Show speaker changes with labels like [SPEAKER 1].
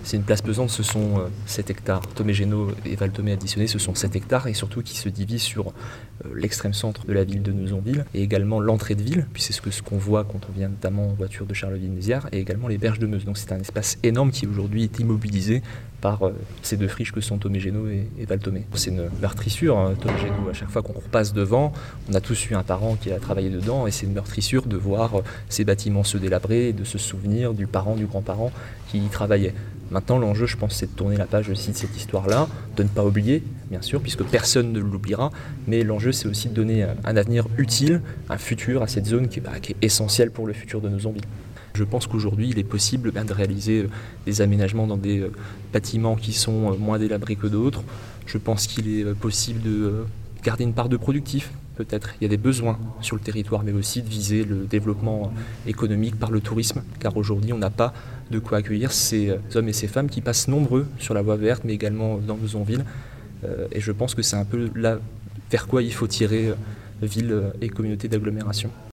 [SPEAKER 1] C'est une place pesante, ce sont 7 hectares. Thomé-Génaud et Val-Thomé additionnés, ce sont 7 hectares et surtout qui se divisent sur l'extrême centre de la ville de Neuzonville et également l'entrée de ville, puis c'est ce qu'on voit quand on vient notamment en voiture de Charleville-Mézières et également les berges de Meuse. Donc c'est un espace énorme qui aujourd'hui est immobilisé par ces deux friches que sont Thomé-Génaud et Val-Thomé. C'est une meurtrissure, hein, Thomé-Génaud. À chaque fois qu'on repasse devant, on a tous eu un parent qui a travaillé dedans et c'est une meurtrissure de voir ces bâtiments se délabrer et de se souvenir du parent, du grand-parent qui y travaillait. Maintenant, l'enjeu, je pense, c'est de tourner la page aussi de cette histoire-là, de ne pas oublier, bien sûr, puisque personne ne l'oubliera, mais l'enjeu, c'est aussi de donner un avenir utile, un futur à cette zone qui est essentielle pour le futur de Neuzonville. Je pense qu'aujourd'hui, il est possible de réaliser des aménagements dans des bâtiments qui sont moins délabrés que d'autres. Je pense qu'il est possible de garder une part de productif, peut-être. Il y a des besoins sur le territoire, mais aussi de viser le développement économique par le tourisme, car aujourd'hui, on n'a pas de quoi accueillir ces hommes et ces femmes qui passent nombreux sur la voie verte, mais également dans Neuzonville. Et je pense que c'est un peu là vers quoi il faut tirer ville et communauté d'agglomération.